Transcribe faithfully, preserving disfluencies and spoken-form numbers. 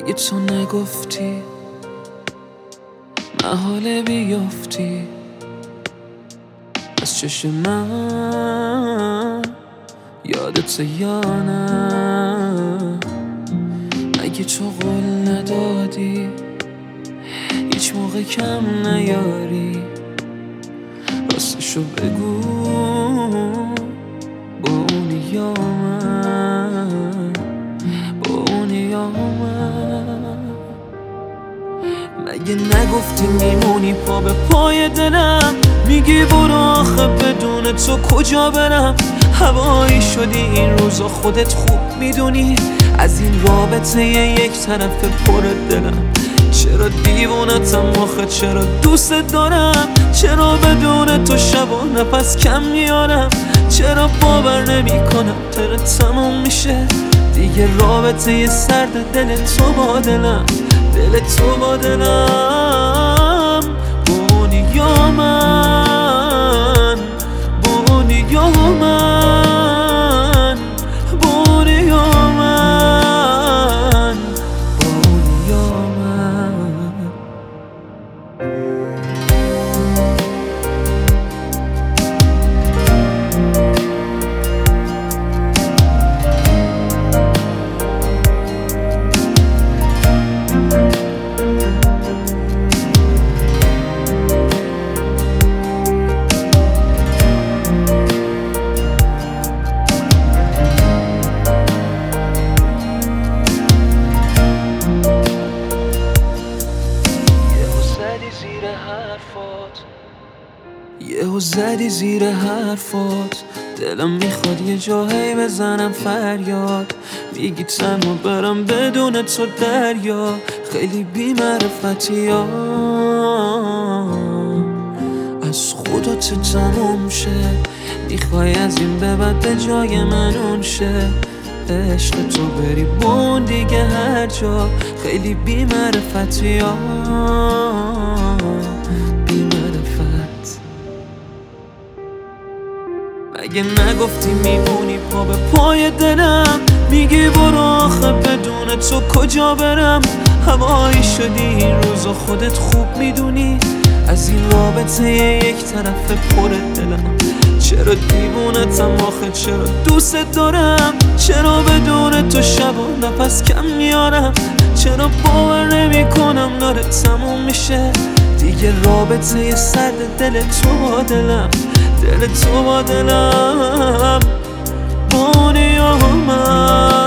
اگه تو نگفتی محاله بیافتی از چشم من، یادت یا نه؟ اگه تو قول ندادی هیچ موقع کم نیاری، راستشو بگو با اونی یا من، با اونی یا من. مگه نگفتی میمونی پا به پای دلم؟ میگی برو آخه بدون تو کجا برم؟ هوایی شدی این روزا خودت خوب میدونی، از این رابطه یک طرف پر دلم. چرا دیوونتم آخه، چرا دوست دارم؟ چرا بدون تو شبا نفس کم میارم؟ چرا باور نمی کنم تره تموم میشه دیگه رابطه سرد دل تو با دلم، دل تو با دلم. بونی یا من، بونی یا من، بونی یا من، بونی یا من. یهو زدی زیر حرفات، دلم میخواد یه جاهی بزنم فریاد. میگی تنها برم بدون تو دریا، خیلی بی معرفتی ها. از خودت تموم شه، میخوای از این به بعد به جای من اون شه. عشق تو بری بون دیگه هر جا، خیلی بی معرفتی ها، بی معرفت. مگه نگفتی میمونی پا به پای دلم؟ میگی برو آخه بدون تو کجا برم؟ هوایی شدی این روزا خودت خوب میدونی، از این رابطه یک طرف پر دلم. چرا دیوونتم آخه، چرا دوست دارم؟ چرا بدون تو شبا نفس کم میارم؟ چرا باور نمی کنم داره تموم میشه دیگه رابطه سرد دل تو با دلم، دل تو با دلم. بونی یا من.